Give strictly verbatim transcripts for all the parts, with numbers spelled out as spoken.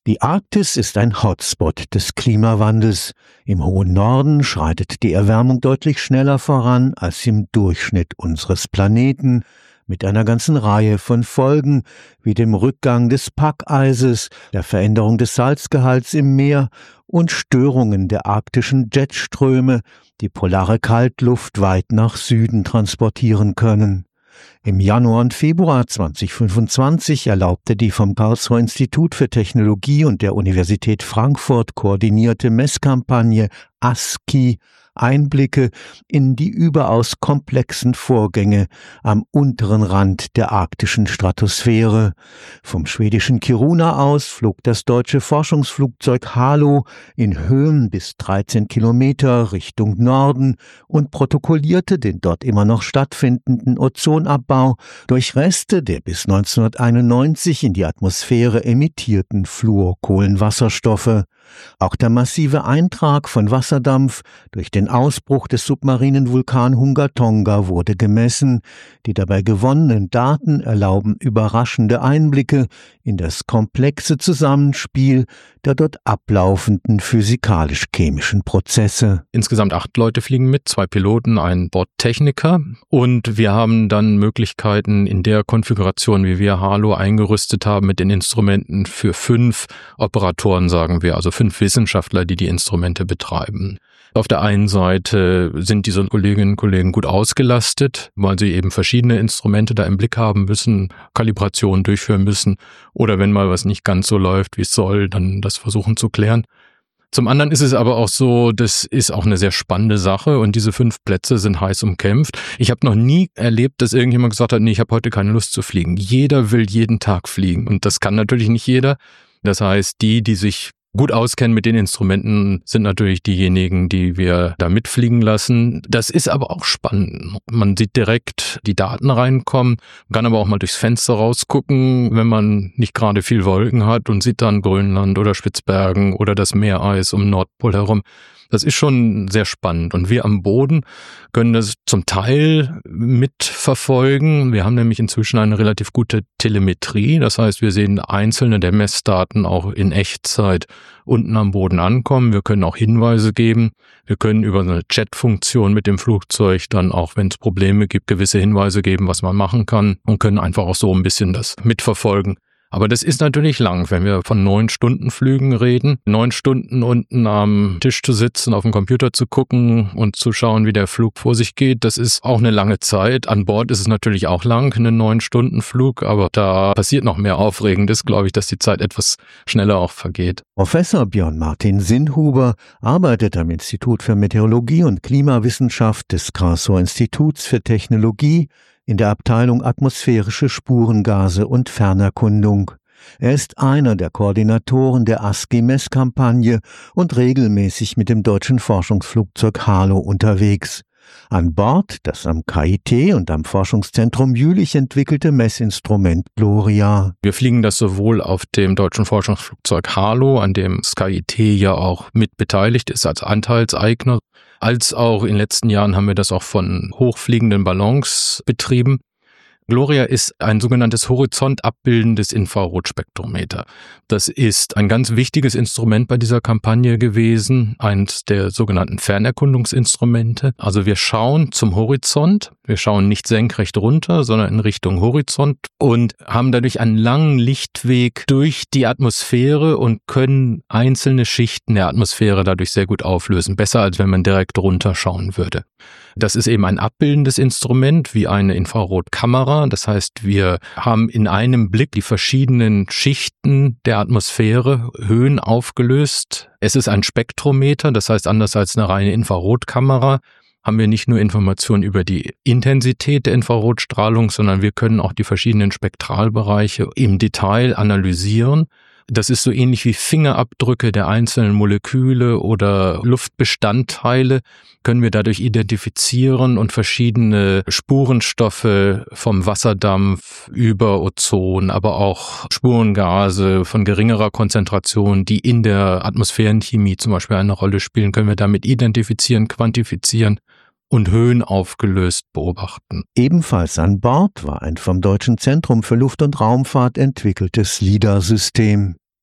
Die Arktis ist ein Hotspot des Klimawandels. Im hohen Norden schreitet die Erwärmung deutlich schneller voran als im Durchschnitt unseres Planeten, mit einer ganzen Reihe von Folgen, wie dem Rückgang des Packeises, der Veränderung des Salzgehalts im Meer und Störungen der arktischen Jetströme, die polare Kaltluft weit nach Süden transportieren können. Im Januar und Februar zweitausendfünfundzwanzig erlaubte die vom Karlsruher Institut für Technologie und der Universität Frankfurt koordinierte Messkampagne A S K I Einblicke in die überaus komplexen Vorgänge am unteren Rand der arktischen Stratosphäre. Vom schwedischen Kiruna aus flog das deutsche Forschungsflugzeug Halo in Höhen bis dreizehn Kilometer Richtung Norden und protokollierte den dort immer noch stattfindenden Ozonabbau durch Reste der bis neunzehnhunderteinundneunzig in die Atmosphäre emittierten Fluorkohlenwasserstoffe. Auch der massive Eintrag von Wasserdampf durch den Ausbruch des submarinen Vulkan Hunga Tonga wurde gemessen. Die dabei gewonnenen Daten erlauben überraschende Einblicke in das komplexe Zusammenspiel der dort ablaufenden physikalisch-chemischen Prozesse. Insgesamt acht Leute fliegen mit, zwei Piloten, ein Bordtechniker, und wir haben dann Möglichkeiten in der Konfiguration, wie wir Halo eingerüstet haben, mit den Instrumenten für fünf Operatoren, sagen wir, also fünf Wissenschaftler, die die Instrumente betreiben. Auf der einen Seite sind diese Kolleginnen und Kollegen gut ausgelastet, weil sie eben verschiedene Instrumente da im Blick haben müssen, Kalibrationen durchführen müssen oder wenn mal was nicht ganz so läuft, wie es soll, dann das versuchen zu klären. Zum anderen ist es aber auch so, das ist auch eine sehr spannende Sache und diese fünf Plätze sind heiß umkämpft. Ich habe noch nie erlebt, dass irgendjemand gesagt hat, nee, ich habe heute keine Lust zu fliegen. Jeder will jeden Tag fliegen und das kann natürlich nicht jeder. Das heißt, die, die sich gut auskennen mit den Instrumenten, sind natürlich diejenigen, die wir da mitfliegen lassen. Das ist aber auch spannend. Man sieht direkt die Daten reinkommen, kann aber auch mal durchs Fenster rausgucken, wenn man nicht gerade viel Wolken hat und sieht dann Grönland oder Spitzbergen oder das Meereis um Nordpol herum. Das ist schon sehr spannend und wir am Boden können das zum Teil mitverfolgen. Wir haben nämlich inzwischen eine relativ gute Telemetrie, das heißt, wir sehen einzelne der Messdaten auch in Echtzeit unten am Boden ankommen. Wir können auch Hinweise geben. Wir können über eine Chat-Funktion mit dem Flugzeug dann auch, wenn es Probleme gibt, gewisse Hinweise geben, was man machen kann und können einfach auch so ein bisschen das mitverfolgen. Aber das ist natürlich lang, wenn wir von neun Stunden Flügen reden. Neun Stunden unten am Tisch zu sitzen, auf dem Computer zu gucken und zu schauen, wie der Flug vor sich geht, das ist auch eine lange Zeit. An Bord ist es natürlich auch lang, einen neun Stunden Flug, aber da passiert noch mehr Aufregendes, glaube ich, dass die Zeit etwas schneller auch vergeht. Professor Björn Martin Sinnhuber arbeitet am Institut für Meteorologie und Klimawissenschaft des Karlsruher Instituts für Technologie in der Abteilung Atmosphärische Spurengase und Fernerkundung. Er ist einer der Koordinatoren der A S K I-Messkampagne und regelmäßig mit dem deutschen Forschungsflugzeug Halo unterwegs. An Bord das am K I T und am Forschungszentrum Jülich entwickelte Messinstrument Gloria. Wir fliegen das sowohl auf dem deutschen Forschungsflugzeug Halo, an dem das K I T ja auch mit beteiligt ist als Anteilseigner, als auch in den letzten Jahren haben wir das auch von hochfliegenden Ballons betrieben. Gloria ist ein sogenanntes horizontabbildendes Infrarotspektrometer. Das ist ein ganz wichtiges Instrument bei dieser Kampagne gewesen, eines der sogenannten Fernerkundungsinstrumente. Also wir schauen zum Horizont, wir schauen nicht senkrecht runter, sondern in Richtung Horizont und haben dadurch einen langen Lichtweg durch die Atmosphäre und können einzelne Schichten der Atmosphäre dadurch sehr gut auflösen, besser als wenn man direkt runterschauen würde. Das ist eben ein abbildendes Instrument wie eine Infrarotkamera. Das heißt, wir haben in einem Blick die verschiedenen Schichten der Atmosphäre, Höhen aufgelöst. Es ist ein Spektrometer, das heißt, anders als eine reine Infrarotkamera haben wir nicht nur Informationen über die Intensität der Infrarotstrahlung, sondern wir können auch die verschiedenen Spektralbereiche im Detail analysieren. Das ist so ähnlich wie Fingerabdrücke der einzelnen Moleküle oder Luftbestandteile, können wir dadurch identifizieren und verschiedene Spurenstoffe vom Wasserdampf über Ozon, aber auch Spurengase von geringerer Konzentration, die in der Atmosphärenchemie zum Beispiel eine Rolle spielen, können wir damit identifizieren, quantifizieren und Höhen aufgelöst beobachten. Ebenfalls an Bord war ein vom Deutschen Zentrum für Luft- und Raumfahrt entwickeltes LIDAR-System.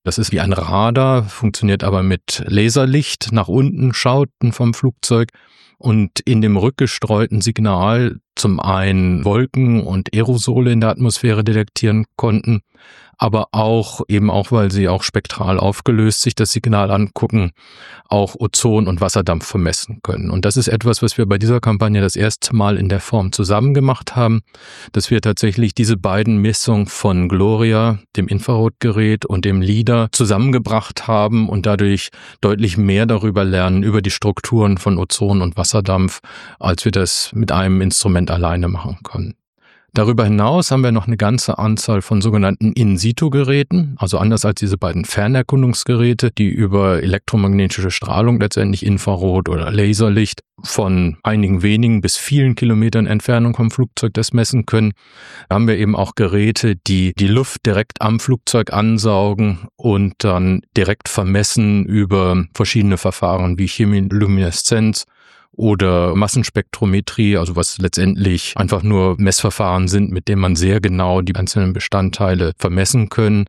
Das ist wie ein Radar, funktioniert aber mit Laserlicht nach unten schauten vom Flugzeug und in dem rückgestreuten Signal zum einen Wolken und Aerosole in der Atmosphäre detektieren konnten, aber auch, eben auch, weil sie auch spektral aufgelöst sich das Signal angucken, auch Ozon und Wasserdampf vermessen können. Und das ist etwas, was wir bei dieser Kampagne das erste Mal in der Form zusammen gemacht haben, dass wir tatsächlich diese beiden Messungen von Gloria, dem Infrarotgerät, und dem LIDAR zusammengebracht haben und dadurch deutlich mehr darüber lernen, über die Strukturen von Ozon und Wasserdampf, als wir das mit einem Instrument alleine machen können. Darüber hinaus haben wir noch eine ganze Anzahl von sogenannten In-Situ-Geräten, also anders als diese beiden Fernerkundungsgeräte, die über elektromagnetische Strahlung, letztendlich Infrarot oder Laserlicht, von einigen wenigen bis vielen Kilometern Entfernung vom Flugzeug das messen können. Da haben wir eben auch Geräte, die die Luft direkt am Flugzeug ansaugen und dann direkt vermessen über verschiedene Verfahren wie Chemilumineszenz oder Massenspektrometrie, also was letztendlich einfach nur Messverfahren sind, mit denen man sehr genau die einzelnen Bestandteile vermessen können,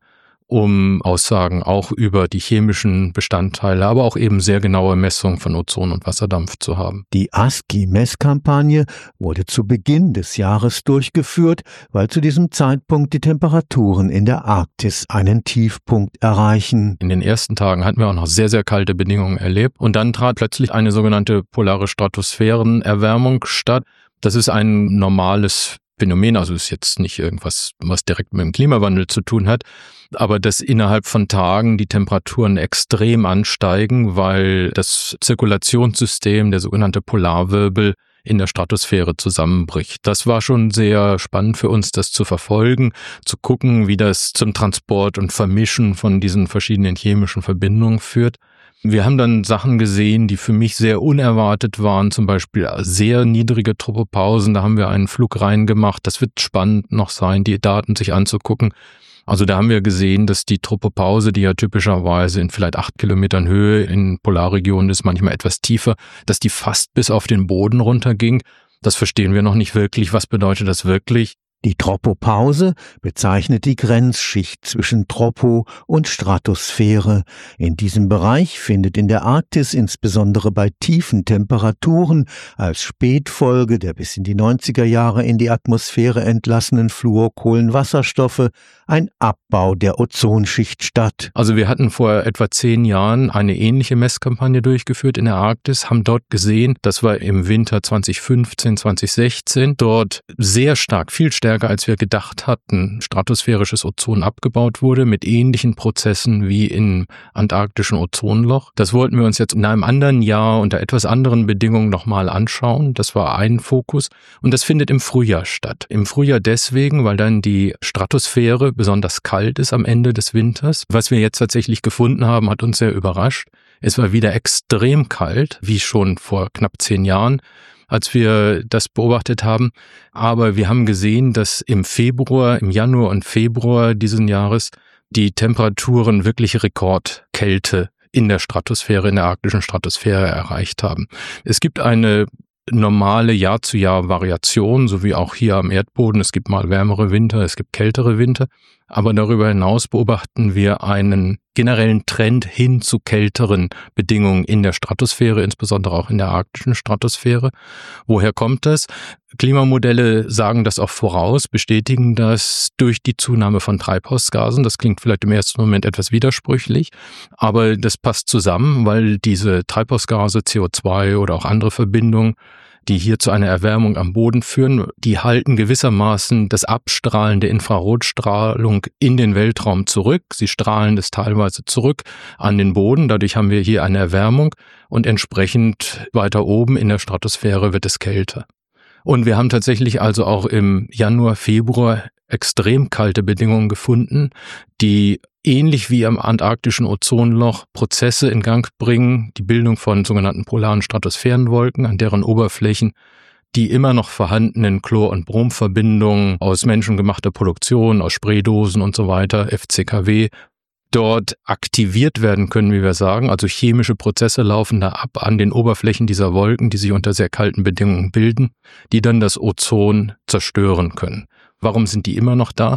um Aussagen auch über die chemischen Bestandteile, aber auch eben sehr genaue Messungen von Ozon und Wasserdampf zu haben. Die A S C I-Messkampagne wurde zu Beginn des Jahres durchgeführt, weil zu diesem Zeitpunkt die Temperaturen in der Arktis einen Tiefpunkt erreichen. In den ersten Tagen hatten wir auch noch sehr, sehr kalte Bedingungen erlebt und dann trat plötzlich eine sogenannte polare Stratosphärenerwärmung statt. Das ist ein normales Phänomen, also ist jetzt nicht irgendwas, was direkt mit dem Klimawandel zu tun hat, aber dass innerhalb von Tagen die Temperaturen extrem ansteigen, weil das Zirkulationssystem, der sogenannte Polarwirbel, in der Stratosphäre zusammenbricht. Das war schon sehr spannend für uns, das zu verfolgen, zu gucken, wie das zum Transport und Vermischen von diesen verschiedenen chemischen Verbindungen führt. Wir haben dann Sachen gesehen, die für mich sehr unerwartet waren, zum Beispiel sehr niedrige Tropopausen. Da haben wir einen Flug reingemacht. Das wird spannend noch sein, die Daten sich anzugucken. Also da haben wir gesehen, dass die Tropopause, die ja typischerweise in vielleicht acht Kilometern Höhe in Polarregionen ist, manchmal etwas tiefer, dass die fast bis auf den Boden runterging. Das verstehen wir noch nicht wirklich. Was bedeutet das wirklich? Die Tropopause bezeichnet die Grenzschicht zwischen Tropo- und Stratosphäre. In diesem Bereich findet in der Arktis insbesondere bei tiefen Temperaturen als Spätfolge der bis in die neunziger Jahre in die Atmosphäre entlassenen Fluorkohlenwasserstoffe ein Abbau der Ozonschicht statt. Also wir hatten vor etwa zehn Jahren eine ähnliche Messkampagne durchgeführt in der Arktis, haben dort gesehen, das war im Winter zwanzig fünfzehn, zwanzig sechzehn, dort sehr stark, viel stärker als wir gedacht hatten, stratosphärisches Ozon abgebaut wurde, mit ähnlichen Prozessen wie im antarktischen Ozonloch. Das wollten wir uns jetzt in einem anderen Jahr unter etwas anderen Bedingungen nochmal anschauen. Das war ein Fokus und das findet im Frühjahr statt. Im Frühjahr deswegen, weil dann die Stratosphäre besonders kalt ist am Ende des Winters. Was wir jetzt tatsächlich gefunden haben, hat uns sehr überrascht. Es war wieder extrem kalt, wie schon vor knapp zehn Jahren, als wir das beobachtet haben. Aber wir haben gesehen, dass im Februar, im Januar und Februar diesen Jahres die Temperaturen wirklich Rekordkälte in der Stratosphäre, in der arktischen Stratosphäre erreicht haben. Es gibt eine normale Jahr-zu-Jahr-Variation, so wie auch hier am Erdboden. Es gibt mal wärmere Winter, es gibt kältere Winter. Aber darüber hinaus beobachten wir einen generellen Trend hin zu kälteren Bedingungen in der Stratosphäre, insbesondere auch in der arktischen Stratosphäre. Woher kommt das? Klimamodelle sagen das auch voraus, bestätigen das durch die Zunahme von Treibhausgasen. Das klingt vielleicht im ersten Moment etwas widersprüchlich, aber das passt zusammen, weil diese Treibhausgase, C O zwei oder auch andere Verbindungen, die hier zu einer Erwärmung am Boden führen, die halten gewissermaßen das Abstrahlen der Infrarotstrahlung in den Weltraum zurück. Sie strahlen das teilweise zurück an den Boden. Dadurch haben wir hier eine Erwärmung und entsprechend weiter oben in der Stratosphäre wird es kälter. Und wir haben tatsächlich also auch im Januar, Februar extrem kalte Bedingungen gefunden, die ähnlich wie am antarktischen Ozonloch Prozesse in Gang bringen, die Bildung von sogenannten polaren Stratosphärenwolken, an deren Oberflächen die immer noch vorhandenen Chlor- und Bromverbindungen aus menschengemachter Produktion, aus Spraydosen und so weiter, F C K W, dort aktiviert werden können, wie wir sagen. Also chemische Prozesse laufen da ab an den Oberflächen dieser Wolken, die sich unter sehr kalten Bedingungen bilden, die dann das Ozon zerstören können. Warum sind die immer noch da?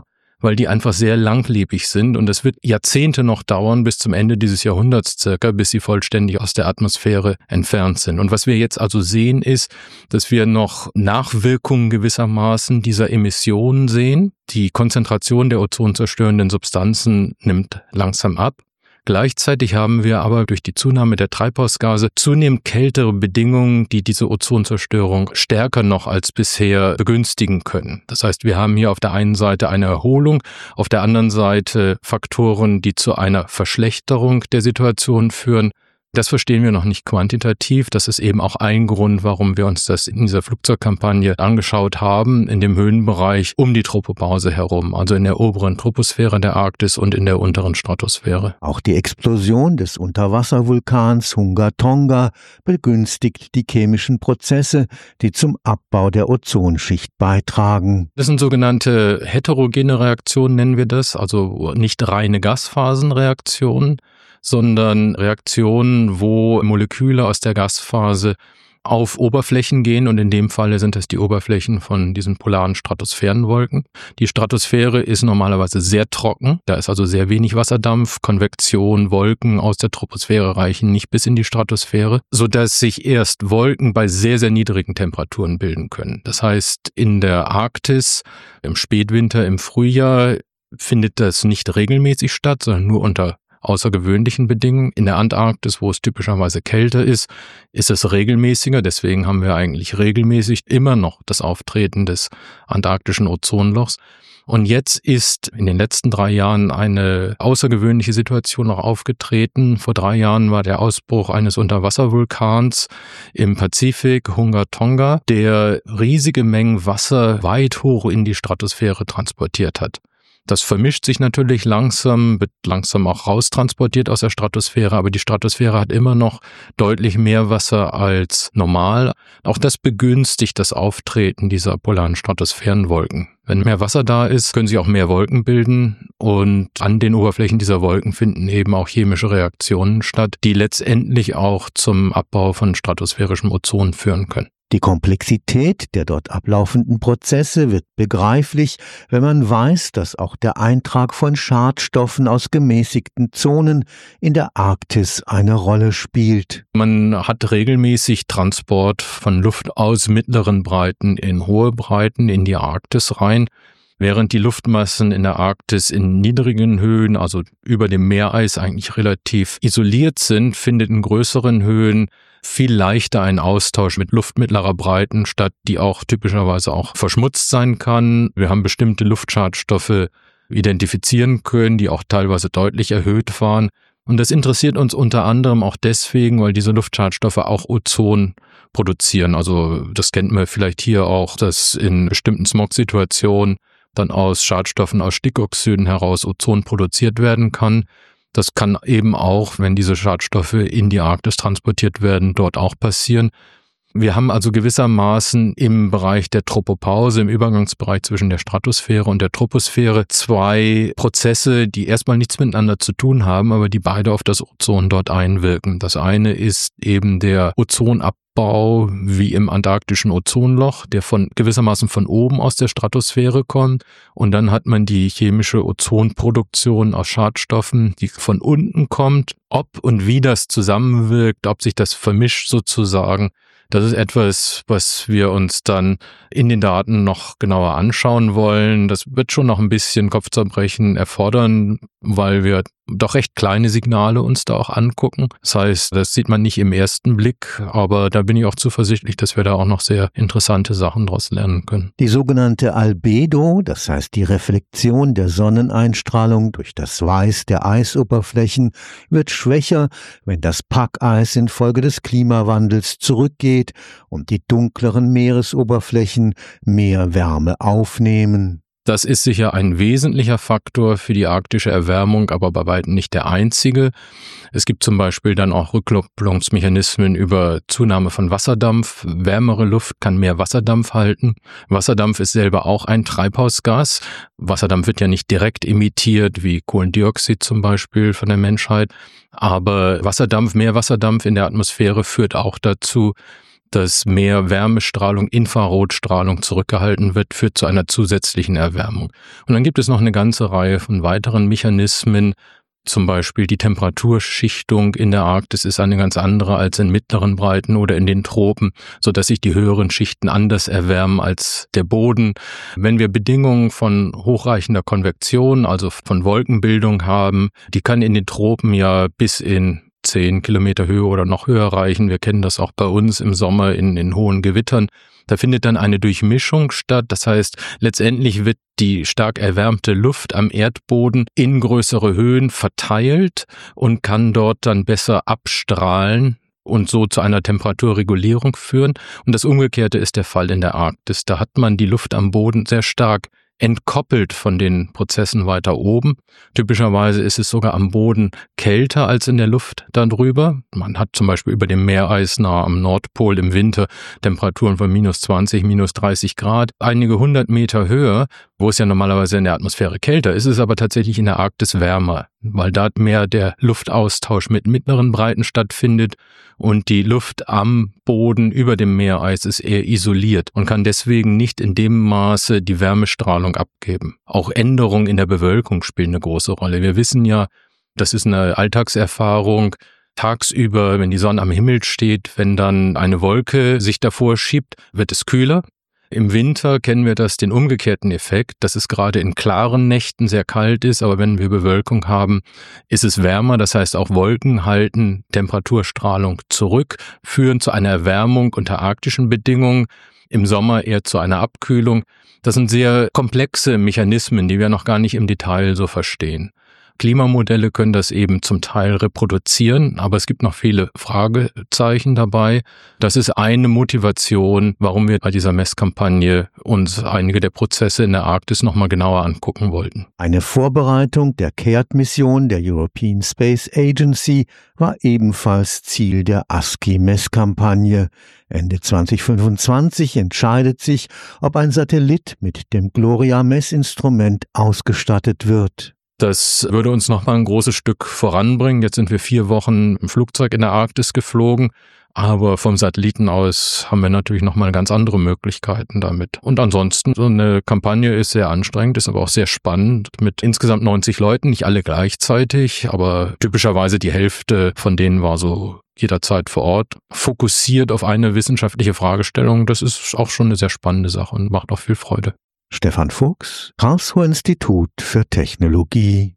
weil die einfach sehr langlebig sind und es wird Jahrzehnte noch dauern, bis zum Ende dieses Jahrhunderts circa, bis sie vollständig aus der Atmosphäre entfernt sind. Und was wir jetzt also sehen, ist, dass wir noch Nachwirkungen gewissermaßen dieser Emissionen sehen. Die Konzentration der ozonzerstörenden Substanzen nimmt langsam ab. Gleichzeitig haben wir aber durch die Zunahme der Treibhausgase zunehmend kältere Bedingungen, die diese Ozonzerstörung stärker noch als bisher begünstigen können. Das heißt, wir haben hier auf der einen Seite eine Erholung, auf der anderen Seite Faktoren, die zu einer Verschlechterung der Situation führen. Das verstehen wir noch nicht quantitativ. Das ist eben auch ein Grund, warum wir uns das in dieser Flugzeugkampagne angeschaut haben, in dem Höhenbereich um die Tropopause herum, also in der oberen Troposphäre der Arktis und in der unteren Stratosphäre. Auch die Explosion des Unterwasservulkans Hunga Tonga begünstigt die chemischen Prozesse, die zum Abbau der Ozonschicht beitragen. Das sind sogenannte heterogene Reaktionen, nennen wir das, also nicht reine Gasphasenreaktionen, sondern Reaktionen, wo Moleküle aus der Gasphase auf Oberflächen gehen und in dem Falle sind es die Oberflächen von diesen polaren Stratosphärenwolken. Die Stratosphäre ist normalerweise sehr trocken, da ist also sehr wenig Wasserdampf, Konvektion, Wolken aus der Troposphäre reichen nicht bis in die Stratosphäre, sodass sich erst Wolken bei sehr, sehr niedrigen Temperaturen bilden können. Das heißt, in der Arktis, im Spätwinter, im Frühjahr findet das nicht regelmäßig statt, sondern nur unter außergewöhnlichen Bedingungen. In der Antarktis, wo es typischerweise kälter ist, ist es regelmäßiger. Deswegen haben wir eigentlich regelmäßig immer noch das Auftreten des antarktischen Ozonlochs. Und jetzt ist in den letzten drei Jahren eine außergewöhnliche Situation noch aufgetreten. Vor drei Jahren war der Ausbruch eines Unterwasservulkans im Pazifik, Hunga Tonga, der riesige Mengen Wasser weit hoch in die Stratosphäre transportiert hat. Das vermischt sich natürlich langsam, wird langsam auch raustransportiert aus der Stratosphäre, aber die Stratosphäre hat immer noch deutlich mehr Wasser als normal. Auch das begünstigt das Auftreten dieser polaren Stratosphärenwolken. Wenn mehr Wasser da ist, können sich auch mehr Wolken bilden und an den Oberflächen dieser Wolken finden eben auch chemische Reaktionen statt, die letztendlich auch zum Abbau von stratosphärischem Ozon führen können. Die Komplexität der dort ablaufenden Prozesse wird begreiflich, wenn man weiß, dass auch der Eintrag von Schadstoffen aus gemäßigten Zonen in der Arktis eine Rolle spielt. Man hat regelmäßig Transport von Luft aus mittleren Breiten in hohe Breiten in die Arktis rein. Während die Luftmassen in der Arktis in niedrigen Höhen, also über dem Meereis, eigentlich relativ isoliert sind, findet in größeren Höhen viel leichter ein Austausch mit Luft mittlerer Breiten statt, die auch typischerweise auch verschmutzt sein kann. Wir haben bestimmte Luftschadstoffe identifizieren können, die auch teilweise deutlich erhöht waren. Und das interessiert uns unter anderem auch deswegen, weil diese Luftschadstoffe auch Ozon produzieren. Also das kennt man vielleicht hier auch, dass in bestimmten Smog-Situationen dann aus Schadstoffen, aus Stickoxiden heraus Ozon produziert werden kann. Das kann eben auch, wenn diese Schadstoffe in die Arktis transportiert werden, dort auch passieren. Wir haben also gewissermaßen im Bereich der Tropopause, im Übergangsbereich zwischen der Stratosphäre und der Troposphäre, zwei Prozesse, die erstmal nichts miteinander zu tun haben, aber die beide auf das Ozon dort einwirken. Das eine ist eben der Ozonabbau wie im antarktischen Ozonloch, der von gewissermaßen von oben aus der Stratosphäre kommt. Und dann hat man die chemische Ozonproduktion aus Schadstoffen, die von unten kommt. Ob und wie das zusammenwirkt, ob sich das vermischt sozusagen, das ist etwas, was wir uns dann in den Daten noch genauer anschauen wollen. Das wird schon noch ein bisschen Kopfzerbrechen erfordern, weil wir doch recht kleine Signale uns da auch angucken. Das heißt, das sieht man nicht im ersten Blick, aber da bin ich auch zuversichtlich, dass wir da auch noch sehr interessante Sachen daraus lernen können. Die sogenannte Albedo, das heißt die Reflexion der Sonneneinstrahlung durch das Weiß der Eisoberflächen, wird schwächer, wenn das Packeis infolge des Klimawandels zurückgeht und die dunkleren Meeresoberflächen mehr Wärme aufnehmen. Das ist sicher ein wesentlicher Faktor für die arktische Erwärmung, aber bei weitem nicht der einzige. Es gibt zum Beispiel dann auch Rückkopplungsmechanismen über Zunahme von Wasserdampf. Wärmere Luft kann mehr Wasserdampf halten. Wasserdampf ist selber auch ein Treibhausgas. Wasserdampf wird ja nicht direkt emittiert, wie Kohlendioxid zum Beispiel von der Menschheit. Aber Wasserdampf, mehr Wasserdampf in der Atmosphäre führt auch dazu, dass mehr Wärmestrahlung, Infrarotstrahlung zurückgehalten wird, führt zu einer zusätzlichen Erwärmung. Und dann gibt es noch eine ganze Reihe von weiteren Mechanismen. Zum Beispiel die Temperaturschichtung in der Arktis ist eine ganz andere als in mittleren Breiten oder in den Tropen, sodass sich die höheren Schichten anders erwärmen als der Boden. Wenn wir Bedingungen von hochreichender Konvektion, also von Wolkenbildung haben, die kann in den Tropen ja bis in zehn Kilometer Höhe oder noch höher reichen. Wir kennen das auch bei uns im Sommer in, in hohen Gewittern. Da findet dann eine Durchmischung statt. Das heißt, letztendlich wird die stark erwärmte Luft am Erdboden in größere Höhen verteilt und kann dort dann besser abstrahlen und so zu einer Temperaturregulierung führen. Und das Umgekehrte ist der Fall in der Arktis. Da hat man die Luft am Boden sehr stark entkoppelt von den Prozessen weiter oben. Typischerweise ist es sogar am Boden kälter als in der Luft darüber. Man hat zum Beispiel über dem Meereis nahe am Nordpol im Winter Temperaturen von minus zwanzig, minus dreißig Grad. Einige hundert Meter höher, wo es ja normalerweise in der Atmosphäre kälter ist, ist es aber tatsächlich in der Arktis wärmer, weil da mehr der Luftaustausch mit mittleren Breiten stattfindet und die Luft am Boden über dem Meereis ist eher isoliert und kann deswegen nicht in dem Maße die Wärmestrahlung abgeben. Auch Änderungen in der Bewölkung spielen eine große Rolle. Wir wissen ja, das ist eine Alltagserfahrung, tagsüber, wenn die Sonne am Himmel steht, wenn dann eine Wolke sich davor schiebt, wird es kühler. Im Winter kennen wir das, den umgekehrten Effekt, dass es gerade in klaren Nächten sehr kalt ist, aber wenn wir Bewölkung haben, ist es wärmer. Das heißt, auch Wolken halten Temperaturstrahlung zurück, führen zu einer Erwärmung unter arktischen Bedingungen, im Sommer eher zu einer Abkühlung. Das sind sehr komplexe Mechanismen, die wir noch gar nicht im Detail so verstehen. Klimamodelle können das eben zum Teil reproduzieren, aber es gibt noch viele Fragezeichen dabei. Das ist eine Motivation, warum wir bei dieser Messkampagne uns einige der Prozesse in der Arktis nochmal genauer angucken wollten. Eine Vorbereitung der C A R T-Mission der European Space Agency war ebenfalls Ziel der A S C I-Messkampagne. Ende zwanzig fünfundzwanzig entscheidet sich, ob ein Satellit mit dem Gloria-Messinstrument ausgestattet wird. Das würde uns noch mal ein großes Stück voranbringen. Jetzt sind wir vier Wochen im Flugzeug in der Arktis geflogen, aber vom Satelliten aus haben wir natürlich noch mal ganz andere Möglichkeiten damit. Und ansonsten, so eine Kampagne ist sehr anstrengend, ist aber auch sehr spannend mit insgesamt neunzig Leuten, nicht alle gleichzeitig, aber typischerweise die Hälfte von denen war so jederzeit vor Ort, fokussiert auf eine wissenschaftliche Fragestellung. Das ist auch schon eine sehr spannende Sache und macht auch viel Freude. Stefan Fuchs, Karlsruher Institut für Technologie.